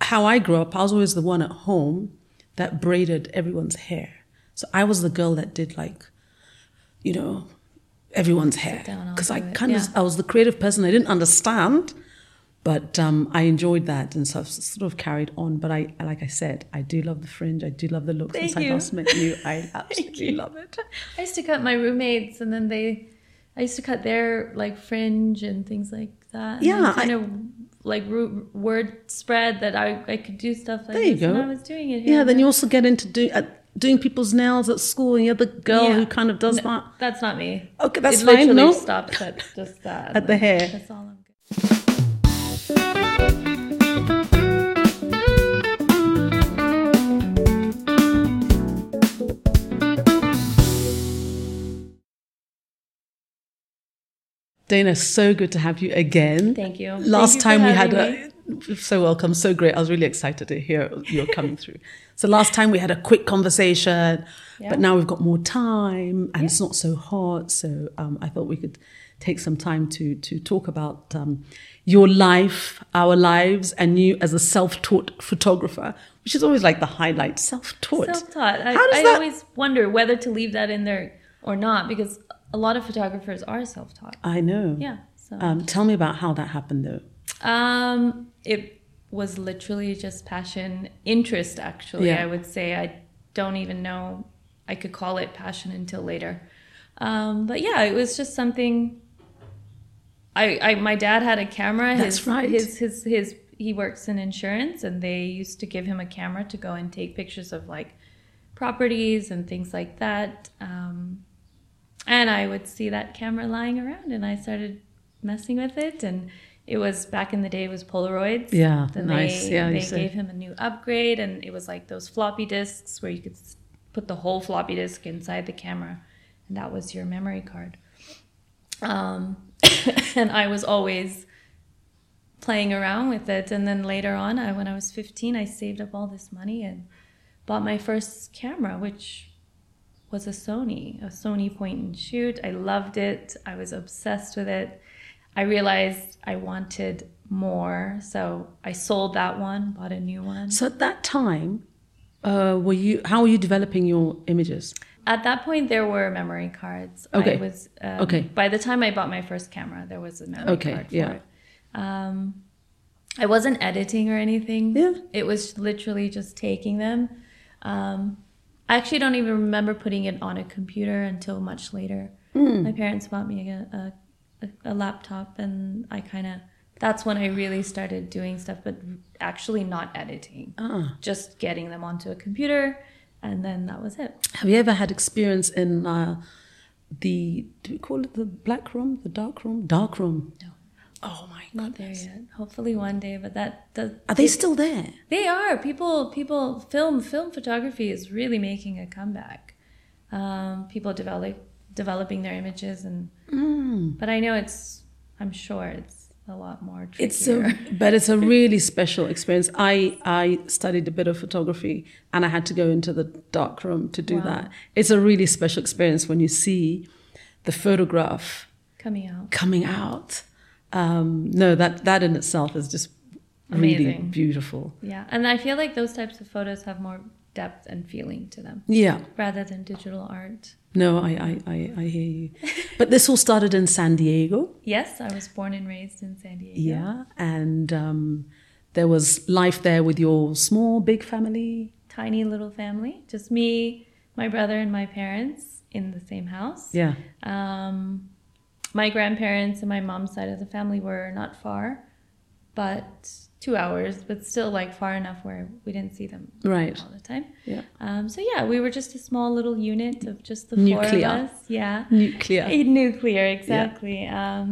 how I grew up, I was always the one at home that braided everyone's hair. So I was the girl that did everyone's hair. Because I was the creative person. I didn't understand, but I enjoyed that. And so I've sort of carried on. But like I said, I do love the fringe. I do love the look. Since I last met you, I absolutely love it. I used to cut my roommates, and then I used to cut their like fringe and things like that. And kind of like word spread that I could do stuff like there you this. go. And I was doing it here. Yeah, then you also get into doing people's nails at school, and you're the girl who kind of does that. That's not me. Okay, that's it fine. Literally No, stops at just that. At the hair. That's all I'm good. Dana, so good to have you again. Thank you. Last time we had so welcome, so great. I was really excited to hear you're coming through. So last time we had a quick conversation, but now we've got more time and it's not so hot. So I thought we could take some time to talk about your life, our lives, and you as a self-taught photographer, which is always like the highlight, self-taught. Self-taught. I always wonder whether to leave that in there or not, because a lot of photographers are self-taught. I know. Yeah. So. Tell me about how that happened, though. It was literally just passion, interest, actually. I would say. I don't even know I could call it passion until later. But yeah, it was just something. My dad had a camera. That's right. He works in insurance, and they used to give him a camera to go and take pictures of like properties and things like that. And I would see that camera lying around, and I started messing with it. And it was back in the day, it was Polaroids. Yeah, then nice. They gave him a new upgrade, and it was like those floppy disks where you could put the whole floppy disk inside the camera, and that was your memory card. And I was always playing around with it. And then later on, when I was 15, I saved up all this money and bought my first camera, which was a Sony point and shoot. I loved it. I was obsessed with it. I realized I wanted more, so I sold that one, bought a new one. So at that time, how were you developing your images? At that point, there were memory cards. Okay. By the time I bought my first camera, there was a memory card for it. I wasn't editing or anything. Yeah. It was literally just taking them. I actually don't even remember putting it on a computer until much later. My parents bought me a laptop, and that's when I really started doing stuff, but actually not editing. Just getting them onto a computer, and then that was it. Have you ever had experience in do we call it the black room, the dark room? Dark room. No. Oh my God. Not there yet. Hopefully one day, but Are they still there? They are. People film photography is really making a comeback. People developing their images, but I know I'm sure it's a lot more trickier. But it's a really special experience. I studied a bit of photography, and I had to go into the dark room to do that. It's a really special experience when you see the photograph coming out. No, that in itself is just really amazing. Beautiful. Yeah, and I feel like those types of photos have more depth and feeling to them. Yeah. Rather than digital art. No, I hear you. But this all started in San Diego. Yes, I was born and raised in San Diego. Yeah, and there was life there with your small, big family. Tiny little family, just me, my brother, and my parents in the same house. Yeah. My grandparents and my mom's side of the family were not far, but 2 hours, but still like far enough where we didn't see them all the time. Yeah. So yeah, we were just a small little unit of just the four of us. Yeah. Nuclear, exactly. Yeah.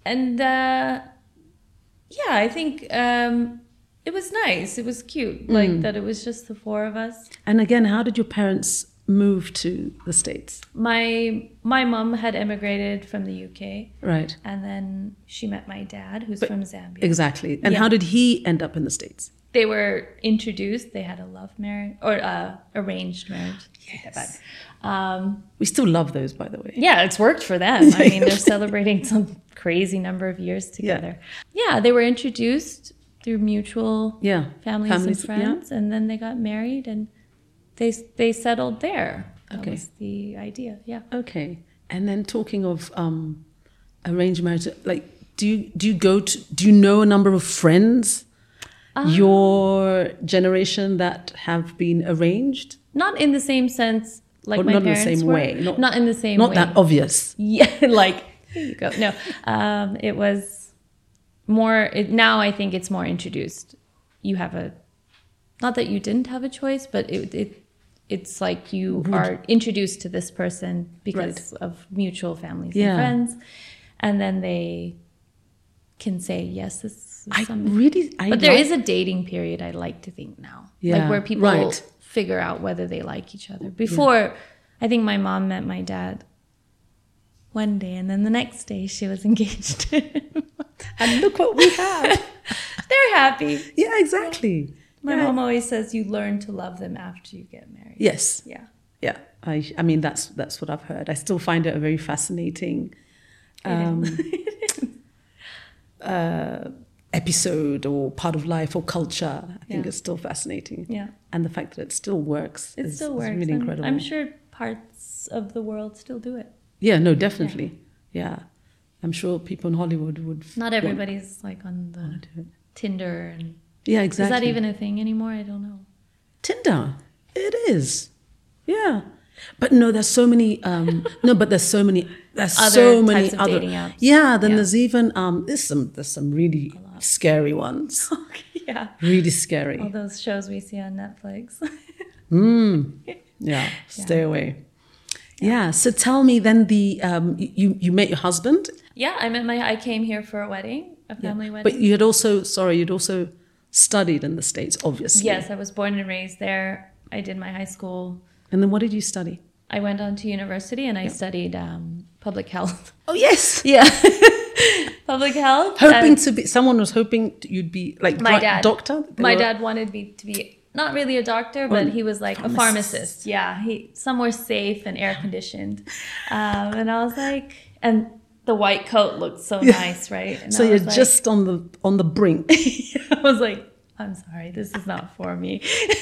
I think it was nice. It was cute, like that it was just the four of us. And again, how did your parents move to the States? My mom had emigrated from the UK. Right. And then she met my dad, who's from Zambia. Exactly. And how did he end up in the States? They were introduced. They had a love marriage or arranged marriage. Yes. We still love those, by the way. Yeah, it's worked for them. I mean, they're celebrating some crazy number of years together. Yeah, they were introduced. through mutual families and friends, and then they got married and they settled there. That was the idea. Yeah. Okay. And then talking of arranged marriage, like do you know a number of friends your generation that have been arranged? Not in the same sense like my parents Not in the same were. way. Not in the same way. Not that obvious. Yeah, like here you go. No, it was more. Now I think it's more introduced. You have not that you didn't have a choice, but it's like you are introduced to this person because of mutual families and friends, and then they can say yes. This is but there is a dating period. I like to think now, like where people figure out whether they like each other. Before, I think my mom met my dad one day, and then the next day she was engaged. And look what we have. They're happy. Yeah, exactly. My mom always says you learn to love them after you get married. Yes. Yeah. Yeah. I mean, that's what I've heard. I still find it a very fascinating episode or part of life or culture. I think it's still fascinating. Yeah. And the fact that it still works is really and incredible. I'm sure parts of the world still do it. Yeah, no, definitely. Yeah. I'm sure people in Hollywood would... Not everybody's like on the Tinder and... Yeah, exactly. Is that even a thing anymore? I don't know. Tinder. It is. Yeah. But no, there's so many... there's so many types of other dating apps. Yeah, then there's even... there's some really scary ones. Yeah. Really scary. All those shows we see on Netflix. Yeah, stay away. Yeah, so tell me then you met your husband? Yeah, I came here for a wedding, a family wedding. But you'd also studied in the States, obviously. Yes, I was born and raised there. I did my high school. And then what did you study? I went on to university and I studied public health. Oh, yes. Yeah. Public health. Someone was hoping you'd be like my dad, doctor? My dad wanted me to be not really a doctor, but he was like a pharmacist. Yeah, somewhere safe and air conditioned. And I was like, and the white coat looked so nice, right? And so you're just on the brink. I was like, I'm sorry, this is not for me.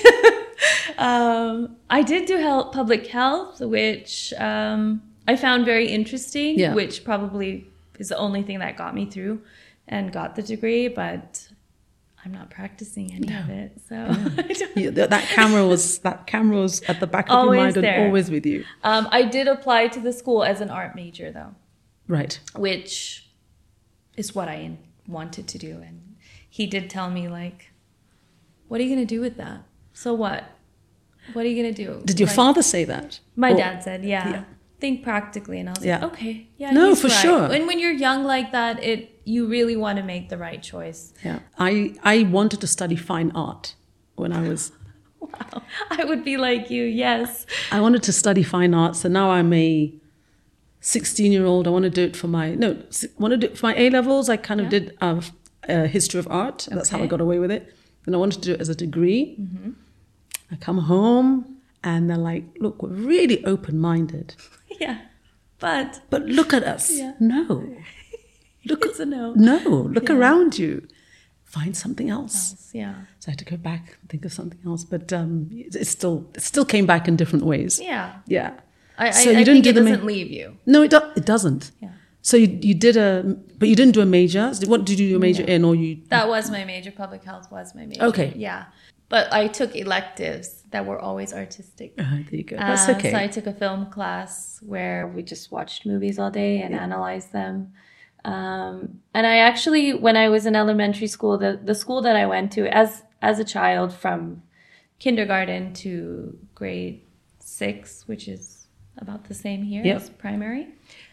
I did do public health, which I found very interesting, which probably is the only thing that got me through and got the degree, but I'm not practicing any of it. So that camera was at the back of your mind and always with you. I did apply to the school as an art major though. Right. Which is what I wanted to do. And he did tell me like, what are you going to do with that? So what? What are you going to do? Did your father say that? My dad said, think practically. And I was like, okay, no, for sure. And when you're young like that, you really want to make the right choice. Yeah. I wanted to study fine art when I was... Wow. I would be like you, yes. I wanted to study fine art. So now I'm a 16-year-old. I want to do it for my A-levels. I kind of did a history of art. That's how I got away with it. And I wanted to do it as a degree. Mm-hmm. I come home and they're like, look, we're really open-minded. Yeah. But look at us. Yeah. No. It's a no. No. Look around you. Find something else. Yeah. So I had to go back and think of something else. But it still came back in different ways. Yeah. Yeah. I think it doesn't leave you. No, it doesn't. Yeah. So you did but you didn't do a major. What did you do your major in, or you? That was my major. Public health was my major. Okay. Yeah, but I took electives that were always artistic. There you go. That's okay. So I took a film class where we just watched movies all day and analyzed them. And I actually, when I was in elementary school, the school that I went to as a child from kindergarten to grade 6, which is about the same here as primary.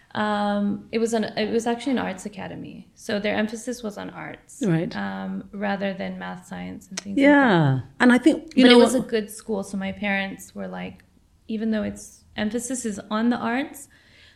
It was actually an arts academy, so their emphasis was on arts, right? Rather than math, science, and things. Yeah, like that. And I think it was a good school, so my parents were like, even though its emphasis is on the arts,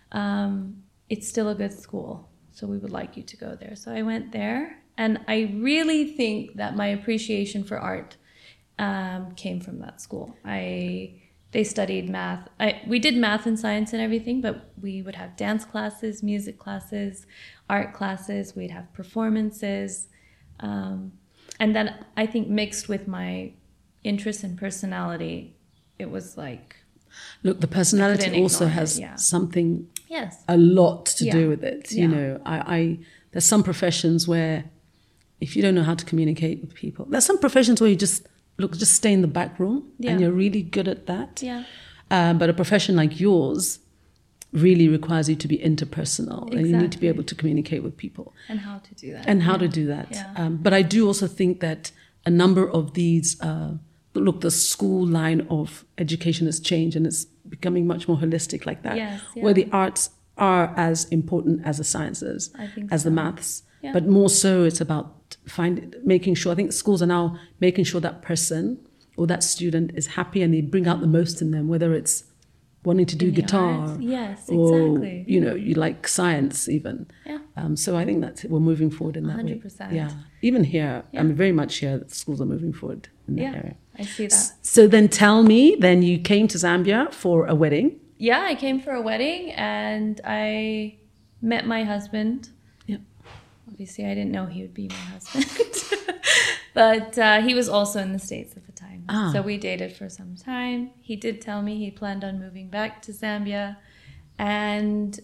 it's still a good school, so we would like you to go there. So I went there, and I really think that my appreciation for art came from that school. They studied math. We did math and science and everything, but we would have dance classes, music classes, art classes. We'd have performances. And then I think mixed with my interest and personality, it was like... Look, the personality also has something, a lot to do with it. You know, there's some professions where if you don't know how to communicate with people, there's some professions where you just stay in the back room and you're really good at that. Yeah. But a profession like yours really requires you to be interpersonal, and you need to be able to communicate with people. And how to do that. And how to do that. Yeah. But I do also think that a number of these, the school line of education has changed and it's becoming much more holistic like that, where the arts are as important as the sciences, as the maths. Yeah. But more so it's about making sure, I think schools are now making sure that person or that student is happy and they bring out the most in them, whether it's wanting to do guitar, or you like science even. Yeah. So I think that we're moving forward in that 100%. way. Yeah. Even here, I mean, very much here, the schools are moving forward in that area. I see that. So then tell me, then you came to Zambia for a wedding. Yeah, I came for a wedding and I met my husband. Yeah. Obviously, I didn't know he would be my husband. But he was also in the States at the time. So we dated for some time. He did tell me he planned on moving back to Zambia. And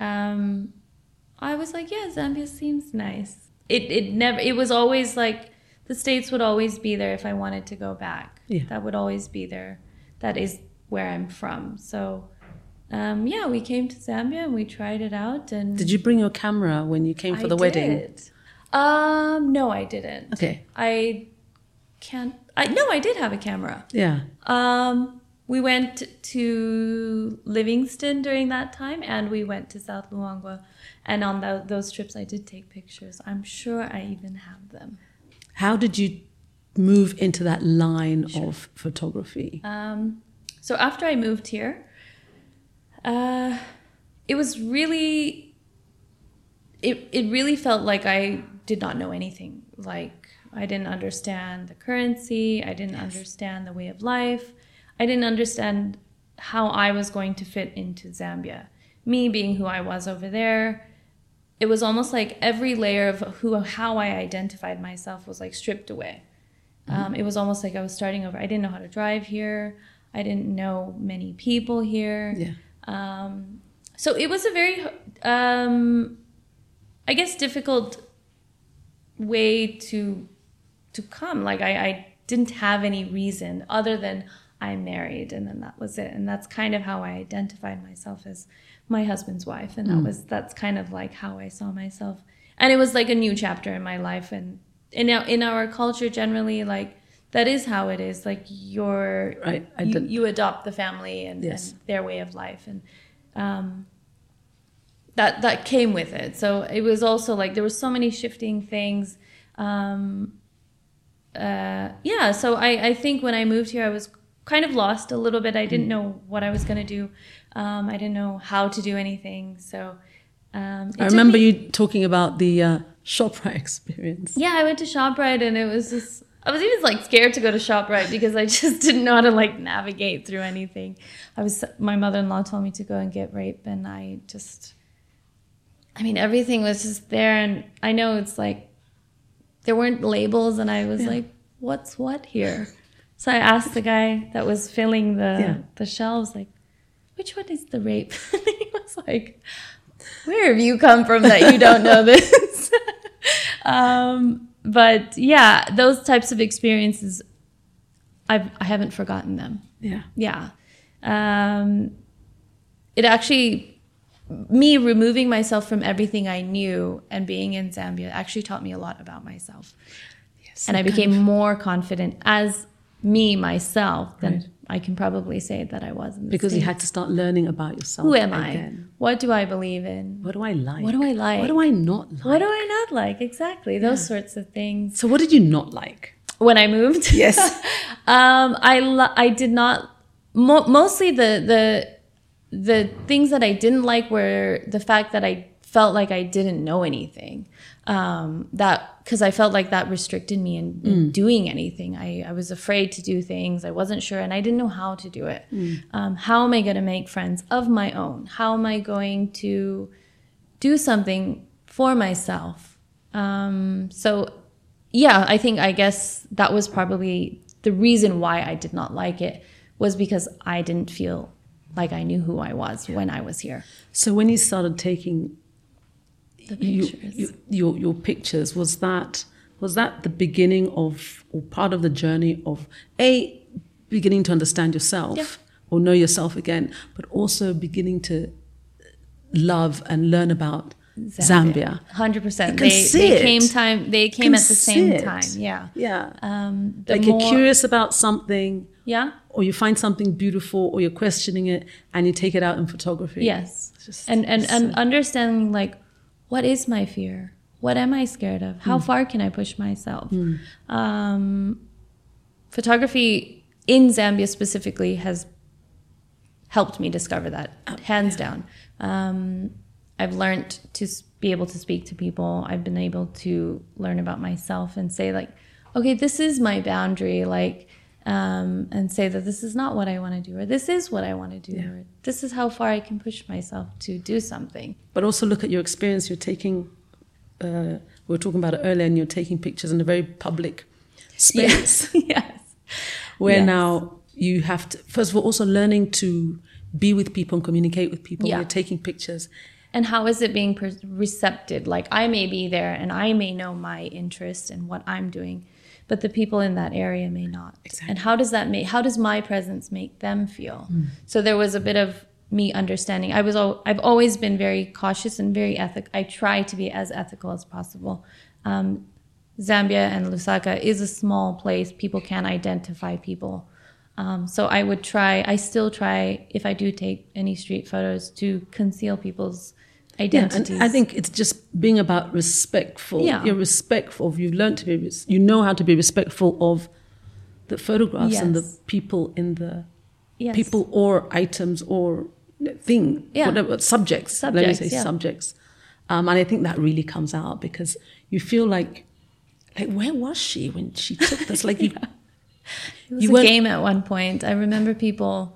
I was like, yeah, Zambia seems nice. It was always like, the States would always be there if I wanted to go back. Yeah. That would always be there. That is where I'm from. So, we came to Zambia and we tried it out. And did you bring your camera when you came for the wedding? No, I didn't. Okay. I did have a camera. Yeah. We went to Livingston during that time and we went to South Luangwa. And on those trips, I did take pictures. I'm sure I even have them. How did you move into that line of photography? So after I moved here, it was really, it really felt like I did not know anything. Like I didn't understand the currency. I didn't understand the way of life. I didn't understand how I was going to fit into Zambia. Me being who I was over there, it was almost like every layer of how I identified myself was like stripped away. It was almost like I was starting over. I didn't know how to drive here. I didn't know many people here. Yeah. So it was a very, I guess, difficult way to come. Like I didn't have any reason other than I'm married, and then that was it. And that's kind of how I identified myself, as my husband's wife, and that's kind of like how I saw myself. And it was like a new chapter in my life. And in our culture generally, like that is how it is. Like you adopt the family and their way of life, and that came with it. So it was also like there were so many shifting things. So I think when I moved here, I was kind of lost a little bit. I didn't know what I was going to do. I didn't know how to do anything. So I remember you talking about the ShopRite experience. Yeah, I went to ShopRite and it was just, I was even like scared to go to ShopRite because I just didn't know how to like navigate through anything. My mother-in-law told me to go and get rape, and everything was just there. And I know it's like, there weren't labels, and I was like, what's what here? So I asked the guy that was filling the shelves, like, which one is the rape? And he was like, where have you come from that you don't know this? But yeah, those types of experiences, I haven't forgotten them. Yeah. Yeah. It actually, me removing myself from everything I knew and being in Zambia actually taught me a lot about myself. Yes, and I became more confident as myself than I can probably say that I was in the Because States. You had to start learning about yourself. Who am I? What do I believe in? What do I like? What do I like? What do I not like? What do I not like? Exactly. Those sorts of things. So what did you not like? When I moved? Yes. I did not, mostly the things that I didn't like were the fact that I felt like I didn't know anything. Because I felt like that restricted me in doing anything. I was afraid to do things. I wasn't sure, and I didn't know how to do it. How am I going to make friends of my own? How am I going to do something for myself? So yeah, I guess that was probably the reason why I did not like it, was because I didn't feel like I knew who I was when I was here. So when you started taking The pictures. your pictures, was that the beginning of, or part of the journey of beginning to understand yourself or know yourself again, but also beginning to love and learn about Zambia? 100%. They came at the same time. Yeah. Yeah. The You're curious about something. Yeah. Or you find something beautiful, or you're questioning it, and you take it out in photography. Yes. And understanding, like, what is my fear? What am I scared of? How far can I push myself? Photography in Zambia specifically has helped me discover that, hands down. I've learned to be able to speak to people. I've been able to learn about myself and say, like, okay, this is my boundary, like, and say that this is not what I want to do, or this is what I want to do, or this is how far I can push myself to do something. But also look at your experience. You're taking, we were talking about it earlier, and you're taking pictures in a very public space. Yes. Where now you have to, first of all, also learning to be with people and communicate with people. You're taking pictures. And how is it being recepted? Like, I may be there and I may know my interest and what I'm doing, but the people in that area may not. Exactly. And how does my presence make them feel? So there was a bit of me understanding. I've always been very cautious and very ethical. I try to be as ethical as possible. Zambia and Lusaka is a small place. People can identify people. So I still try, if I do take any street photos, to conceal people's identities. And I think it's just being about respectful. Yeah. You're respectful. You've learned to be, you know how to be respectful of the photographs and the people in the people or items or thing, whatever, subjects. Let me say subjects. And I think that really comes out because you feel like where was she when she took this? Like you. It was a game at one point. I remember people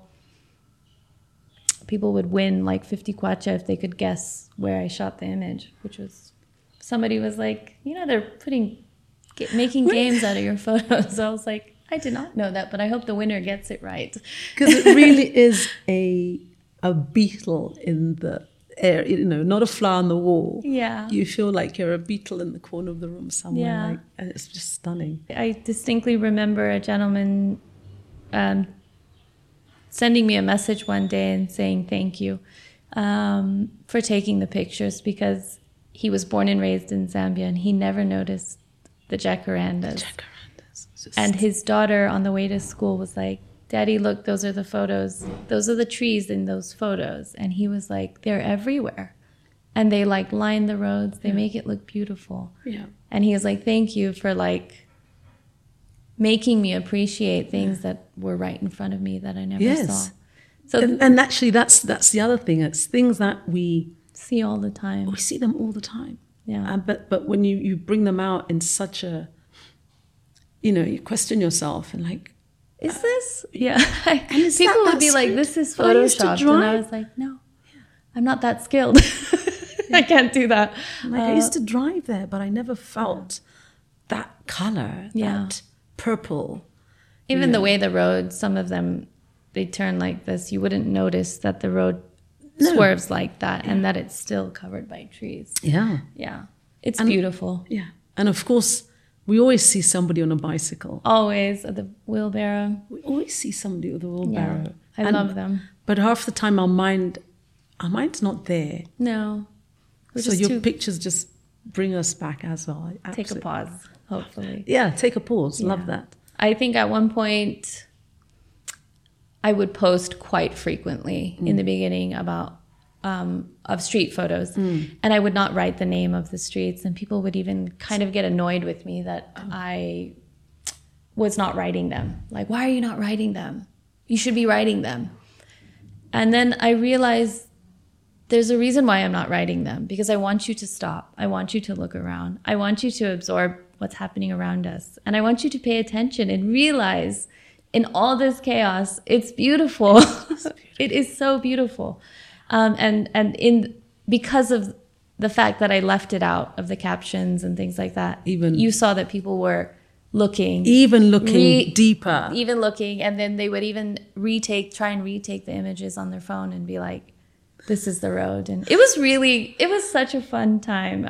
would win like 50 kwacha if they could guess where I shot the image, which was, somebody was like, they're making games out of your photos. So I was like, I did not know that, but I hope the winner gets it right. Because it really is a beetle in the air, not a flower on the wall. Yeah. You feel like you're a beetle in the corner of the room somewhere. Yeah. And it's just stunning. I distinctly remember a gentleman sending me a message one day and saying thank you for taking the pictures, because he was born and raised in Zambia and he never noticed the jacarandas. And his daughter on the way to school was like, Daddy, look, those are the photos. Those are the trees in those photos. And he was like, they're everywhere. And they like line the roads. They make it look beautiful. Yeah. And he was like, thank you for like making me appreciate things that were right in front of me that I never saw. So and actually that's the other thing. It's things that we see all the time. We see them all the time. Yeah. But when you bring them out in such a, you question yourself and like, is this? Yeah. People would be like, this is Photoshopped. And I was like, no, I'm not that skilled. I can't do that. Like I used to drive there, but I never felt that color, that purple. Even the way the road, some of them, they turn like this. You wouldn't notice that the road swerves like that and that it's still covered by trees. Yeah. Yeah. It's beautiful. Yeah. And of course, we always see somebody on a bicycle. Always at the wheelbarrow. We always see somebody with a wheelbarrow. Yeah, I love them. But half the time our mind's not there. No. So your pictures just bring us back as well. Take a pause, hopefully. Yeah, take a pause. Yeah. Love that. I think at one point I would post quite frequently in the beginning about of street photos, and I would not write the name of the streets, and people would even kind of get annoyed with me that I was not writing them. Like, why are you not writing them? You should be writing them. And then I realized there's a reason why I'm not writing them, because I want you to stop. I want you to look around. I want you to absorb what's happening around us, and I want you to pay attention and realize in all this chaos, it's beautiful. It is so beautiful. And because of the fact that I left it out of the captions and things like that, Even you saw that people were looking, deeper, even looking, and then they would even try and retake the images on their phone and be like, "This is the road." And it was such a fun time.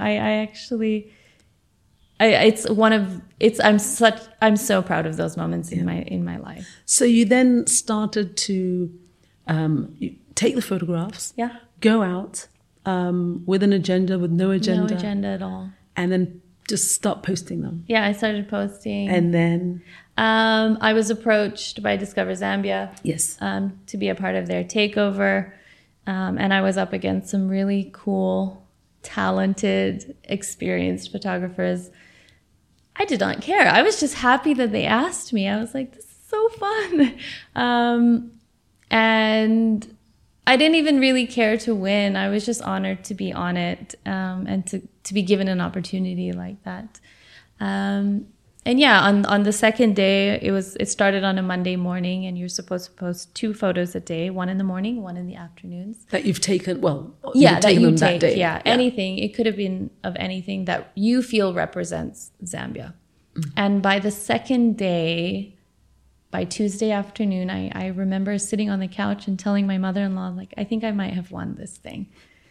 I'm so proud of those moments in my life. So you then started to you take the photographs, go out with an agenda, with no agenda at all, and then just start posting them. Yeah, I started posting, and then I was approached by Discover Zambia, yes, to be a part of their takeover, and I was up against some really cool, talented, experienced photographers. I did not care. I was just happy that they asked me. I was like, this is so fun. And I didn't even really care to win. I was just honored to be on it, and to be given an opportunity like that. And yeah, on the second day, it started on a Monday morning, and you're supposed to post 2 photos a day, one in the morning, one in the afternoons. That you've taken, that day. Yeah, anything. It could have been of anything that you feel represents Zambia. Mm-hmm. And by the second day, by Tuesday afternoon, I remember sitting on the couch and telling my mother-in-law, like, I think I might have won this thing.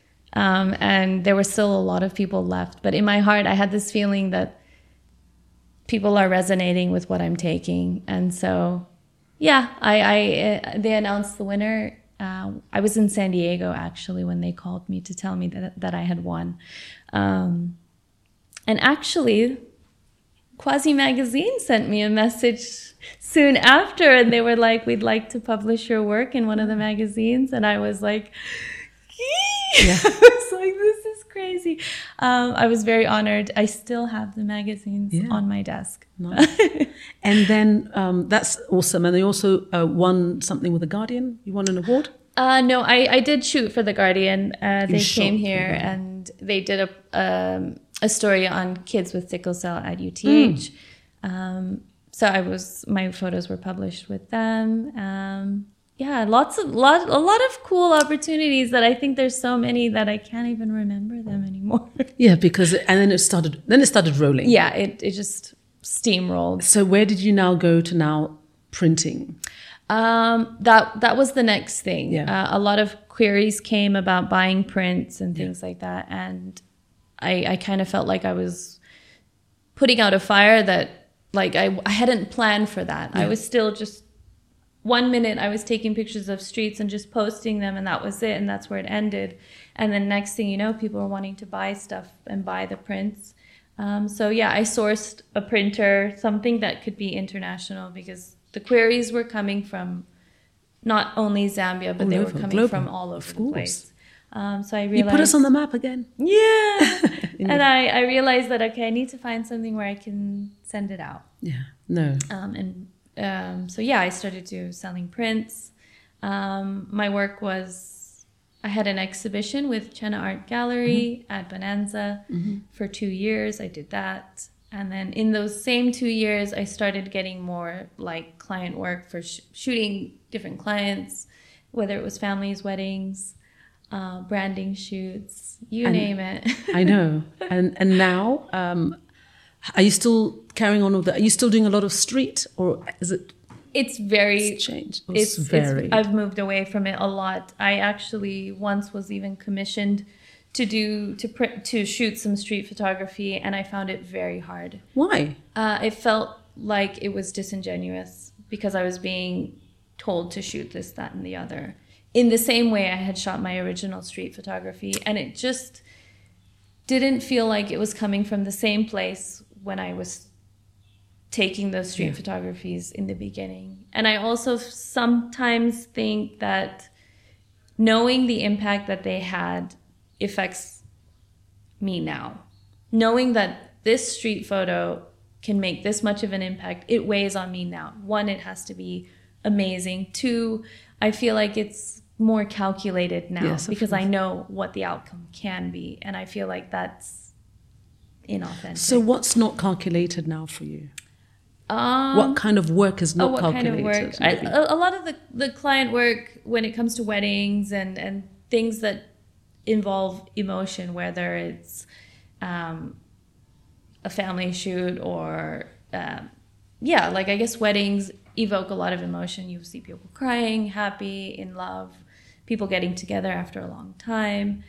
And there were still a lot of people left. But in my heart, I had this feeling that people are resonating with what I'm taking. And so, yeah, they announced the winner. I was in San Diego, actually, when they called me to tell me that I had won. And actually, Quasi Magazine sent me a message soon after, and they were like, we'd like to publish your work in one of the magazines. And I was like, yeah. I was like, this is crazy. I was very honored. I still have the magazines on my desk. Nice. And then that's awesome. And they also won something with The Guardian. You won an award? No, I did shoot for The Guardian. They came here and they did a story on kids with sickle cell at UTH. So my photos were published with them. Yeah, a lot of cool opportunities that I think there's so many that I can't even remember them anymore. Yeah, and then it started rolling. Yeah, it just steamrolled. So where did you now go to now printing? That was the next thing. Yeah. A lot of queries came about buying prints and things like that, and I kind of felt like I was putting out a fire that, like, I hadn't planned for that. Yeah. I was still just, 1 minute I was taking pictures of streets and just posting them, and that was it, and that's where it ended. And then next thing you know, people are wanting to buy stuff and buy the prints. So yeah, I sourced a printer, something that could be international, because the queries were coming from not only Zambia, but they were coming from all over the place. So I realized, you put us on the map again. Yeah. And I realized that, okay, I need to find something where I can send it out. Yeah. No. So yeah, I started selling prints. My work was, I had an exhibition with Chenna Art Gallery at Bonanza for 2 years. I did that. And then in those same 2 years, I started getting more like client work for shooting different clients, whether it was families, weddings, branding shoots, name it. I know. And now, are you still carrying on with that? Are you still doing a lot of street, or is it? It's changed. I've moved away from it a lot. I actually once was even commissioned to shoot some street photography, and I found it very hard. Why? It felt like it was disingenuous because I was being told to shoot this, that, and the other. In the same way I had shot my original street photography, and it just didn't feel like it was coming from the same place when I was taking those street photographies in the beginning. And I also sometimes think that knowing the impact that they had affects me now. Knowing that this street photo can make this much of an impact, it weighs on me now. 1, it has to be amazing. 2, I feel like it's more calculated now because I know what the outcome can be, and I feel like that's inauthentic. So what's not calculated now for you? What kind of work is not calculated? Kind of work? A lot of the client work when it comes to weddings and things that involve emotion, whether it's a family shoot or like I guess weddings evoke a lot of emotion. You see people crying, happy, in love, people getting together after a long time.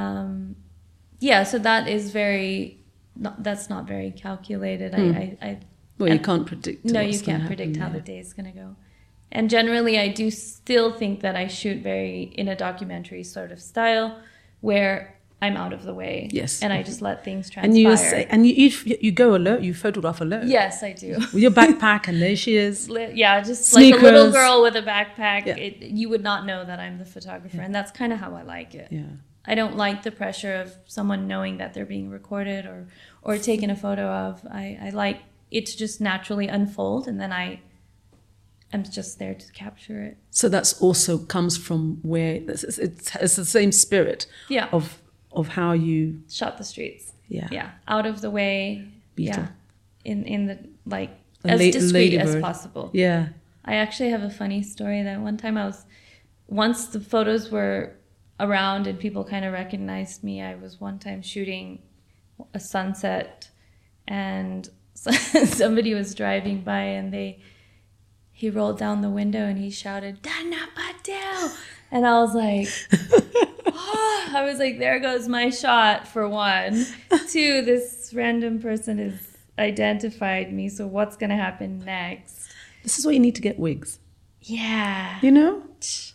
So that is that's not very calculated. You can't predict. No, you can't predict how the day is going to go. And generally, I do still think that I shoot very in a documentary sort of style, where I'm out of the way. Yes. And I just let things transpire. And you go alone. You photograph alone. Yes, I do. With your backpack, and there she is. Just Sneakers. like a little girl with a backpack. Yeah. You would not know that I'm the photographer, and that's kind of how I like it. Yeah. I don't like the pressure of someone knowing that they're being recorded or taken a photo of. I like it to just naturally unfold, and then I'm just there to capture it. So that's also comes from where it's the same spirit of how you shot the streets. Yeah. Out of the way. Beetle. Yeah. In the as discreet as possible. Yeah. I actually have a funny story that one time once the photos were around and people kind of recognized me, I was one time shooting a sunset, and somebody was driving by, and he rolled down the window and he shouted, "Dana Patel!" And I was like, there goes my shot, for one. Two, this random person has identified me, so what's going to happen next? This is why you need to get wigs. Yeah. You know?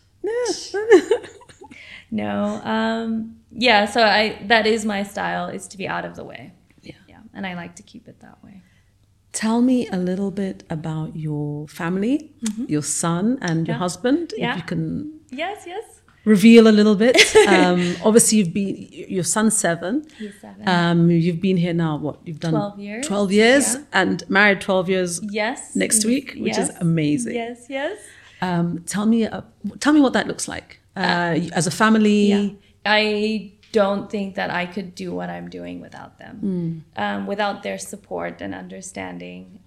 No. So that is my style, is to be out of the way. Yeah. And I like to keep it that way. Tell me a little bit about your family, your son and your husband, if you can yes. reveal a little bit. Obviously, your son's 7. He's 7. You've been here now, what? You've done 12 years. 12 years and married 12 years next week, which is amazing. Yes. Tell me what that looks like as a family. Yeah. I don't think that I could do what I'm doing without them, without their support and understanding.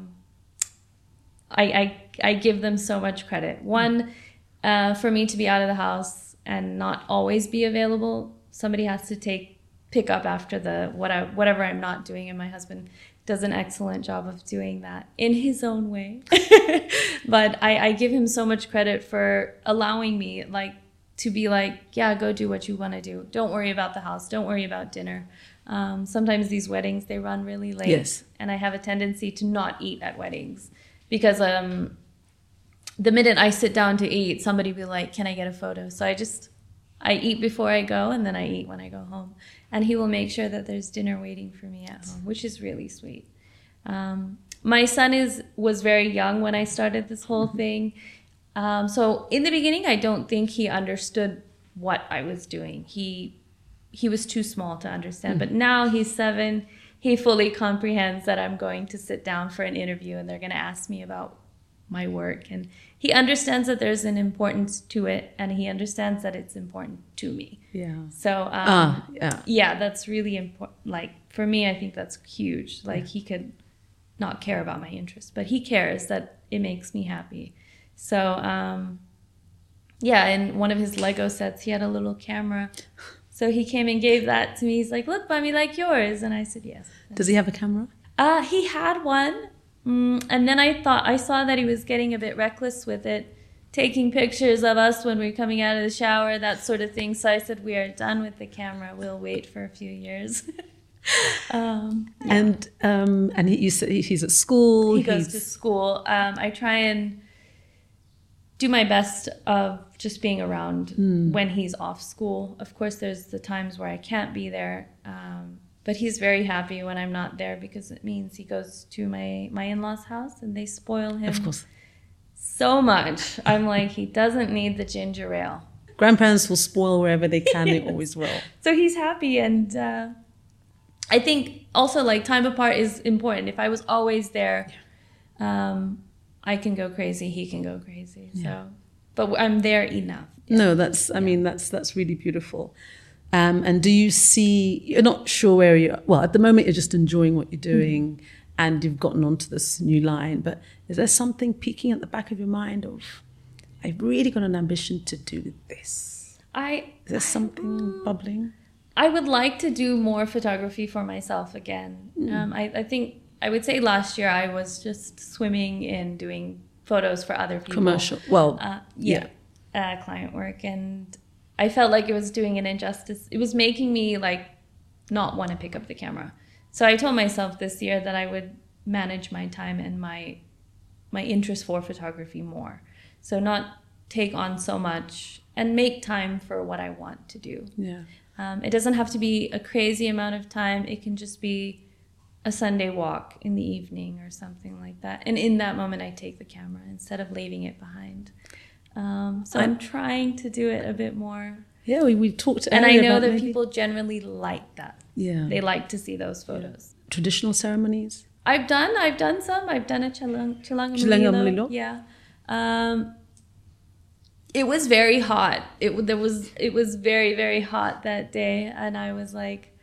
I give them so much credit. One, for me to be out of the house and not always be available, somebody has to pick up after whatever I'm not doing, and my husband does an excellent job of doing that in his own way. But I give him so much credit for allowing me to be go do what you want to do. Don't worry about the house. Don't worry about dinner. Sometimes these weddings, they run really late. Yes. And I have a tendency to not eat at weddings because the minute I sit down to eat, somebody will be like, "Can I get a photo?" So I eat before I go, and then I eat when I go home. And he will make sure that there's dinner waiting for me at home, which is really sweet. My son was very young when I started this whole thing. So in the beginning, I don't think he understood what I was doing. He was too small to understand. But now he's 7. He fully comprehends that I'm going to sit down for an interview and they're going to ask me about my work. And he understands that there's an importance to it, and he understands that it's important to me. Yeah. So, that's really important. For me, I think that's huge. He could not care about my interests, but he cares that it makes me happy. So, in one of his Lego sets, he had a little camera. So he came and gave that to me. He's like, "Look, Mommy, like yours." And I said, "Yes." Does he have a camera? He had one. And then I saw that he was getting a bit reckless with it, taking pictures of us when we were coming out of the shower, that sort of thing. So I said, "We are done with the camera. We'll wait for a few years." And you said he's at school. He goes to school. I try and do my best of just being around when he's off school. Of course, there's the times where I can't be there, but he's very happy when I'm not there because it means he goes to my in-laws' house and they spoil him of course. So much. I'm like, he doesn't need the ginger ale. Grandparents will spoil wherever they can. Yes. They always will. So he's happy, and I think also time apart is important. If I was always there, I can go crazy, he can go crazy. So, but I'm there enough. Yeah. No, that's really beautiful. And do you see, you're not sure where you are, well, at the moment you're just enjoying what you're doing and you've gotten onto this new line, but is there something peeking at the back of your mind of, I've really got an ambition to do this? Is there something bubbling? I would like to do more photography for myself again. I think I would say last year I was just swimming in doing photos for other people. Commercial. Well, client work, and I felt like it was doing an injustice. It was making me like not want to pick up the camera. So I told myself this year that I would manage my time and my interest for photography more. So not take on so much and make time for what I want to do. Yeah. It doesn't have to be a crazy amount of time. It can just be a Sunday walk in the evening or something like that. And in that moment, I take the camera instead of leaving it behind. So I'm trying to do it a bit more. Yeah, we talked earlier and I know about that people generally like that. Yeah. They like to see those photos. Yeah. Traditional ceremonies? I've done some. I've done a Chilanga Mulilo. Yeah. It was very hot. It was very, very hot that day, and I was like,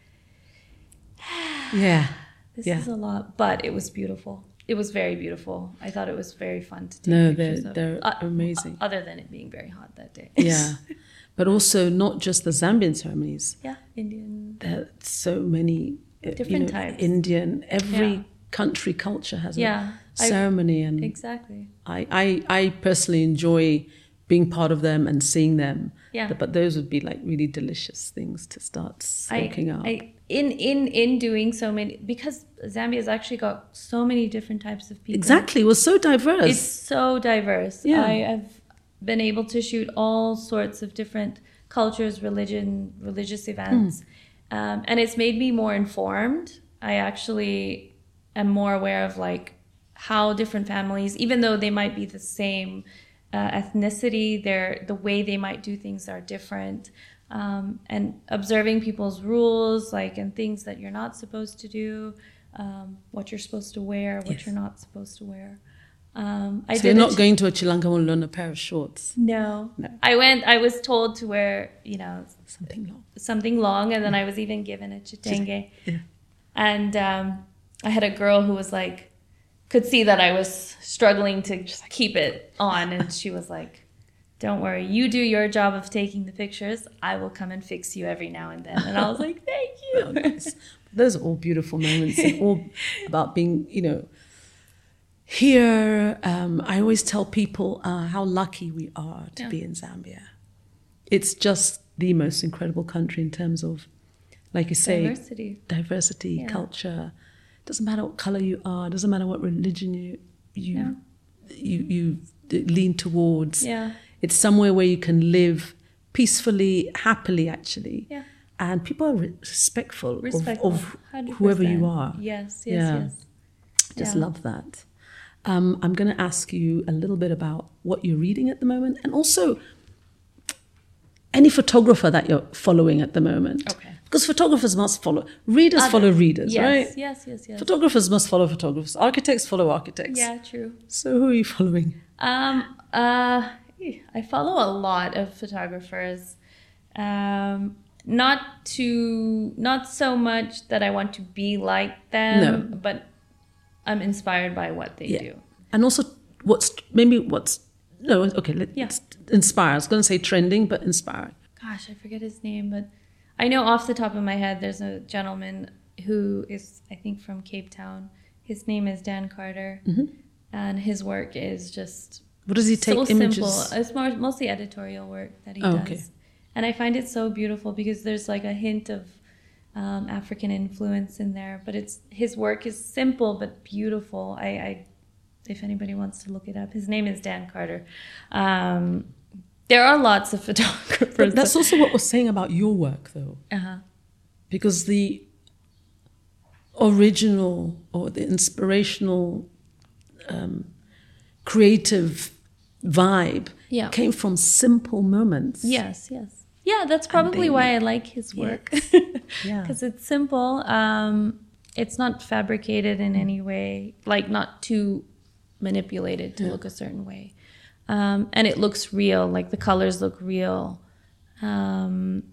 yeah, this is a lot, but it was beautiful. It was very beautiful. I thought it was very fun to take pictures of. They're amazing. Other than it being very hot that day. Yeah, but also not just the Zambian ceremonies. Yeah, Indian. There are so many different types. Indian. Every country culture has a ceremony, and exactly. I personally enjoy being part of them and seeing them. Yeah. But those would be like really delicious things to start soaking up. In doing so many, because Zambia's actually got so many different types of people. Exactly. It was so diverse. It's so diverse. Yeah. I have been able to shoot all sorts of different cultures, religious events. And it's made me more informed. I actually am more aware of like how different families, even though they might be the same ethnicity, the way they might do things are different, and observing people's rules, like, and things that you're not supposed to do, what you're supposed to wear, what you're not supposed to wear. So you're not going to a Chilanga Mulilo in a pair of shorts? No. I was told to wear, something long, and then I was even given a chitenge. Yeah. And I had a girl who was like, could see that I was struggling to keep it on, and she was like, don't worry, you do your job of taking the pictures, I will come and fix you every now and then. And I was like, thank you. Oh, nice. Those are all beautiful moments, and all about being, here. I always tell people how lucky we are to be in Zambia. It's just the most incredible country in terms of, like you say, diversity, culture. Doesn't matter what color you are. Doesn't matter what religion you lean towards. Yeah. It's somewhere where you can live peacefully, happily, actually. Yeah. And people are respectful. Of 100%. whoever you are. Yes. Just love that. I'm going to ask you a little bit about what you're reading at the moment, and also any photographer that you're following at the moment. Okay. Because photographers must follow. Readers follow readers, right? Yes. Photographers must follow photographers. Architects follow architects. Yeah, true. So who are you following? I follow a lot of photographers. Not so much that I want to be like them, but I'm inspired by what they do. And also let's inspire. I was going to say trending, but inspiring. Gosh, I forget his name, but I know off the top of my head, there's a gentleman who is, I think, from Cape Town. His name is Dan Carter, and his work is just what does he take so images? Simple. It's mostly editorial work that he does. Okay. And I find it so beautiful because there's like a hint of African influence in there, but his work is simple but beautiful. I if anybody wants to look it up, his name is Dan Carter. There are lots of photographers. But that's also what we're saying about your work, though. Because the original or the inspirational, creative vibe came from simple moments. Yes. Yeah, that's probably why I like his work. Because it's simple. It's not fabricated in any way, like not too manipulated to look a certain way. And it looks real, like the colors look real. And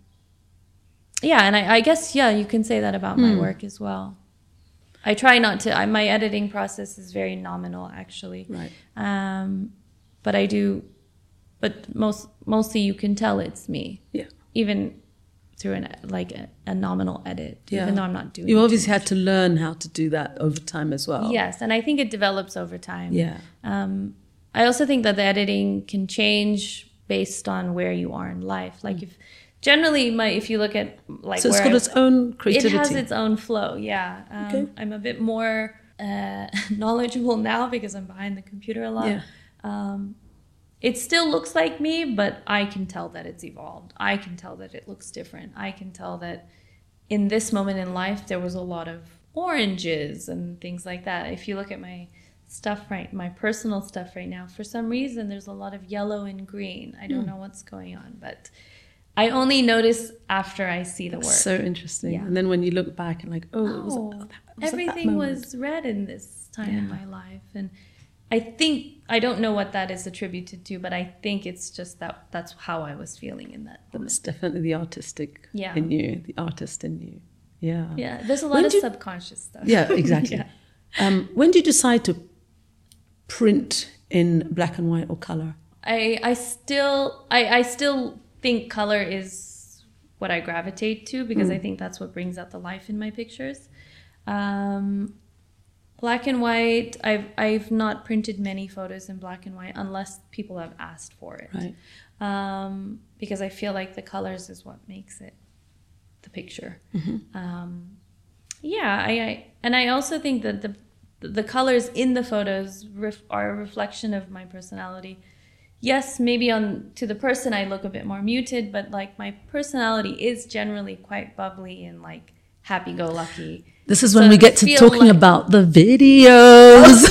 I guess, you can say that about my work as well. I try not to, my editing process is very nominal, actually. Right. But I do but mostly you can tell it's me. Yeah. Even through a nominal edit, even though I'm not doing it. You obviously had to learn how to do that over time as well. Yes, and I think it develops over time. Yeah. I also think that the editing can change based on where you are in life. Like if you look at like, so it's got its own creativity. It has its own flow. Yeah. Okay. I'm a bit more knowledgeable now because I'm behind the computer a lot. Yeah. It still looks like me, but I can tell that it's evolved. I can tell that it looks different. I can tell that in this moment in life, there was a lot of oranges and things like that. If you look at my my personal stuff right now, for some reason, there's a lot of yellow and green. I don't know what's going on, but I only notice after I see the work. So interesting. Yeah. And then when you look back and like, everything was red in this time in my life. And I don't know what that is attributed to, but I think it's just that's how I was feeling in that moment. It's definitely the artistic in you, the artist in you. Yeah. Yeah, there's a lot of subconscious stuff. Yeah, exactly. When did you decide to print in black and white or color? I still think color is what I gravitate to because I think that's what brings out the life in my pictures. Black and white, I've not printed many photos in black and white unless people have asked for it. Right. Because I feel like the colors is what makes it the picture. I also think that the colors in the photos are a reflection of my personality. Yes, maybe to the person I look a bit more muted, but like my personality is generally quite bubbly and like happy-go-lucky. This is when we get to talking about the videos.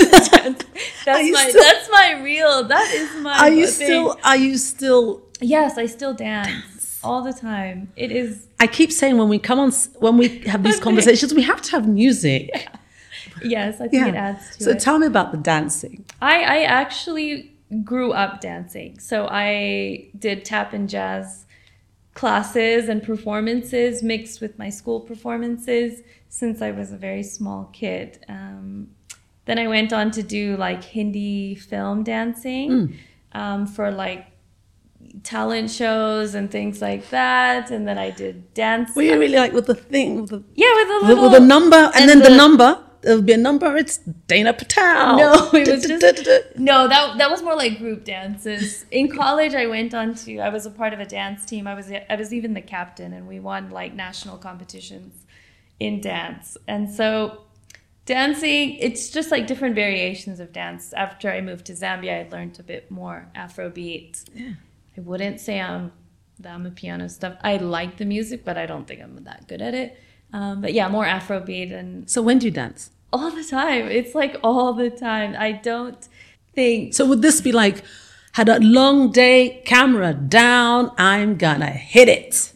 That's my real. That is my. Are you still? Yes, I still dance all the time. It is. I keep saying when we have these conversations, we have to have music. Yeah. Yes, I think it adds to it. So tell me about the dancing. I actually grew up dancing. So I did tap and jazz classes and performances mixed with my school performances since I was a very small kid. Then I went on to do like Hindi film dancing for like talent shows and things like that. And then I did dance. Were you really like with the thing? With the number and then the number? There'll be a number. It's Dana Patel. No, it was that was more like group dances. In college, I was a part of a dance team. I was even the captain, and we won like national competitions in dance. And so dancing, it's just like different variations of dance. After I moved to Zambia, I learned a bit more Afrobeat. Yeah. I wouldn't say I'm a piano stuff. I like the music, but I don't think I'm that good at it. But yeah, more Afrobeat. And so when do you dance? All the time. It's like all the time. I don't think. So would this be like, had a long day, camera down, I'm gonna hit it?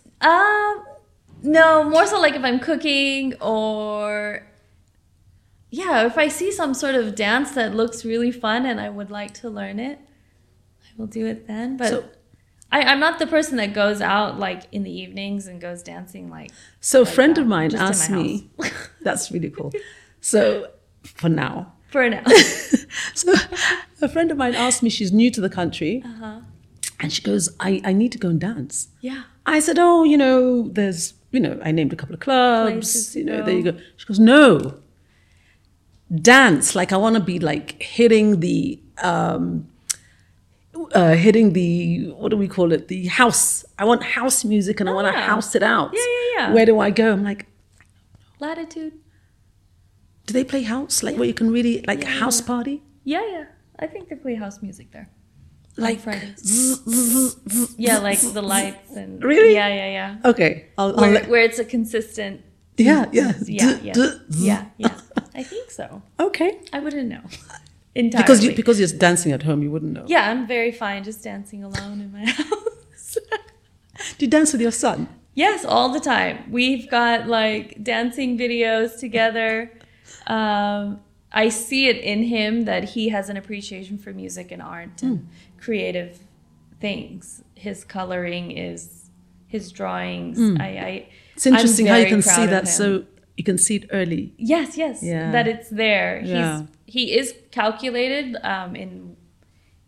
No, more so like if I'm cooking or if I see some sort of dance that looks really fun and I would like to learn it, I will do it then. But I'm not the person that goes out like in the evenings and goes dancing like. So a friend of mine asked me, that's really cool. So for now. So a friend of mine asked me, she's new to the country. And she goes, I need to go and dance. Yeah. I said, there's, I named a couple of clubs, there you go. She goes, no, dance. Like I want to be like hitting the, what do we call it? The house. I want house music and I want to house it out. Yeah. Where do I go? I'm like, Latitude. Do they play house? Like where you can really, like a house party? Yeah. I think they play house music there. Like Fridays. Like the lights and. Really? Yeah. Okay. Where it's a consistent. Yeah. I think so. Okay. I wouldn't know. Entirely. Because you're dancing at home, you wouldn't know. Yeah, I'm very fine just dancing alone in my house. Do you dance with your son? Yes, all the time. We've got like dancing videos together. I see it in him that he has an appreciation for music and art and creative things. His coloring is his drawings. It's interesting how you can see that. So you can see it early. Yes. Yeah. That it's there. He is calculated.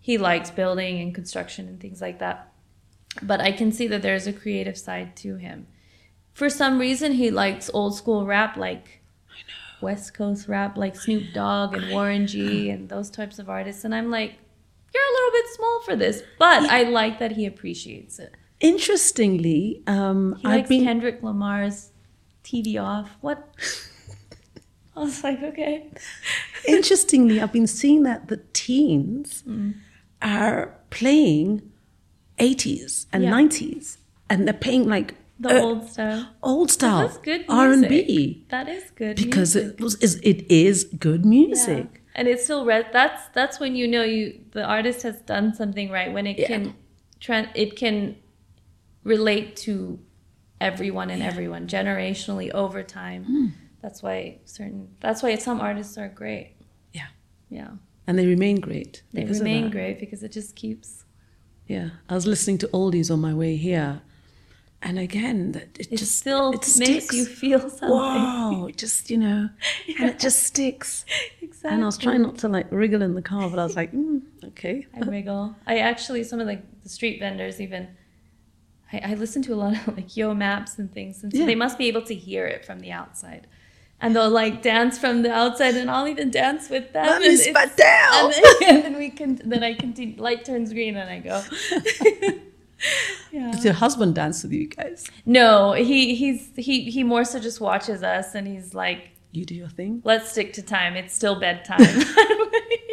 he likes building and construction and things like that. But I can see that there's a creative side to him. For some reason, he likes old school rap, like West Coast rap, like Snoop Dogg and Warren G and those types of artists. And I'm like, you're a little bit small for this, but I like that he appreciates it. Interestingly, He likes Kendrick Lamar's TV Off. What? I was like, okay. Interestingly, I've been seeing that the teens are playing 80s and 90s, and they're playing like the old style. Old style. Well, that's good music. R&B. That is good because music. it is good music. Yeah. And it's still that's when you know the artist has done something right, when it can relate to everyone and everyone generationally over time. That's why some artists are great. Yeah. Yeah. And they remain great. They remain great because it just keeps. Yeah. I was listening to oldies on my way here. And again, it makes you feel something. Wow, just, and it just sticks. Exactly. And I was trying not to like wriggle in the car, but I was like, okay. I wriggle. I actually, some of the street vendors even, I listen to a lot of like Yo Maps and things. And so they must be able to hear it from the outside. And they'll like dance from the outside, and I'll even dance with them. Let me spat down. And then I continue, light turns green and I go. Yeah. Does your husband dance with you guys? No, he more so just watches us, and he's like, you do your thing. Let's stick to time. It's still bedtime. I'm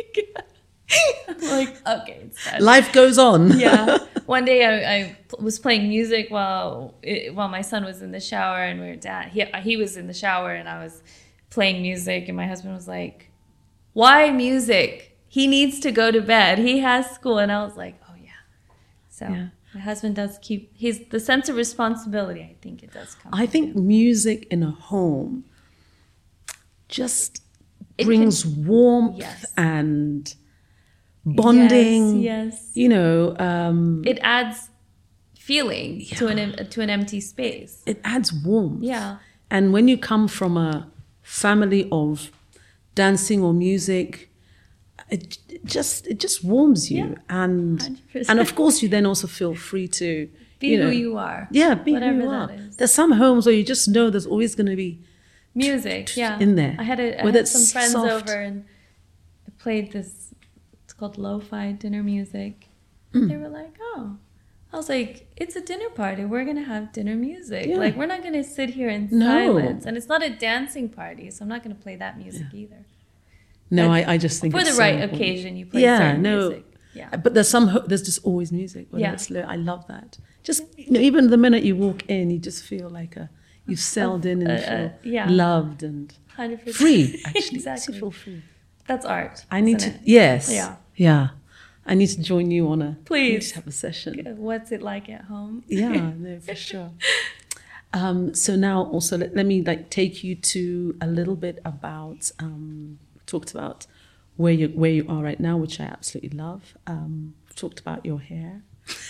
like, okay, it's time. Life goes on. Yeah. One day I was playing music while my son was in the shower, and he was in the shower, and I was playing music, and my husband was like, "Why music? He needs to go to bed. He has school." And I was like, "Oh yeah." So. Yeah. My husband does keep the sense of responsibility. I think it does come. I think music in a home just brings warmth and bonding. Yes. It adds feeling to an empty space. It adds warmth. Yeah. And when you come from a family of dancing or music, it just warms you, and 100%. And of course you then also feel free to be who you are. Yeah, be who you are. There's some homes where you just know there's always going to be music, in there. I had some friends over, and I played this. It's called lo-fi dinner music. They were like, "Oh," I was like, "It's a dinner party. We're gonna have dinner music. Yeah. Like we're not gonna sit here in silence, and it's not a dancing party, so I'm not gonna play that music either." No, I just think for it's the right occasion you play certain music. Yeah, but there's just always music. I love that. Just even the minute you walk in, you just feel like you've settled in and feel loved and 100%. free. Actually, exactly. You feel free. That's art. I need to. It? Yes. Yeah. I need to join you on Please have a session. What's it like at home? Yeah, no, for sure. So now also let me take you to a little bit about. Talked about where you are right now, which I absolutely love. Talked about your hair.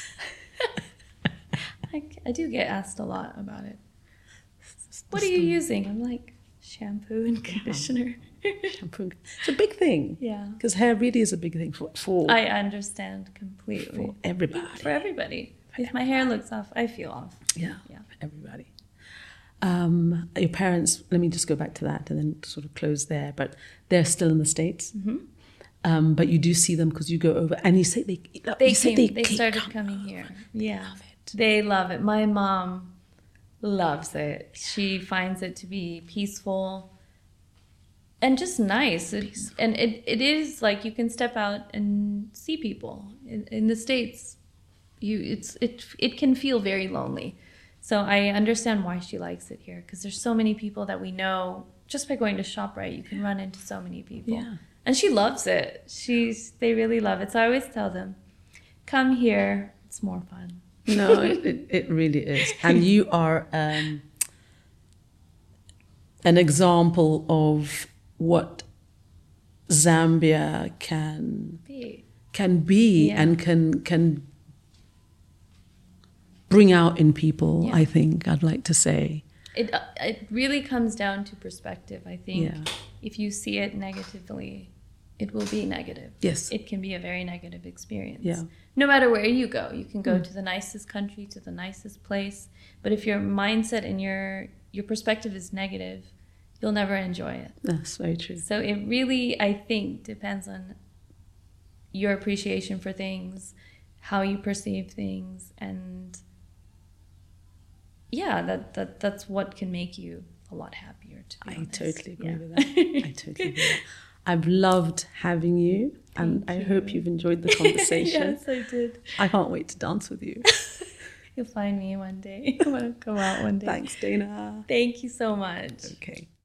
I do get asked a lot about it. What are you using? I'm like, shampoo and conditioner. Shampoo. It's a big thing. Yeah. Because hair really is a big thing for I understand completely. For everybody. For everybody. If my hair looks off, I feel off. Yeah. For everybody. Your parents, let me just go back to that and then sort of close there, but they're still in the States. Mm-hmm. But you do see them because you go over, and you say they started coming here. Yeah. Love it. They love it. My mom loves it. She finds it to be peaceful and just nice. And it is like you can step out and see people. In the States, it can feel very lonely. So I understand why she likes it here, because there's so many people that we know just by going to ShopRite. You can run into so many people. Yeah. And she loves it. They really love it. So I always tell them, come here. It's more fun. No, it really is. And you are an example of what Zambia can be and can bring out in people, I think, I'd like to say. It really comes down to perspective, I think. If you see it negatively, it will be negative. Yes. It can be a very negative experience. Yeah. No matter where you go, you can go to the nicest country, to the nicest place, but if your mindset and your perspective is negative, you'll never enjoy it. That's very true. So it really, I think, depends on your appreciation for things, how you perceive things, and yeah, that's what can make you a lot happier, to be honest. Totally agree with that. I totally agree with that. I've loved having you, and I hope you've enjoyed the conversation. Yes, I did. I can't wait to dance with you. You'll find me one day. I want to come out one day. Thanks, Dana. Thank you so much. Okay.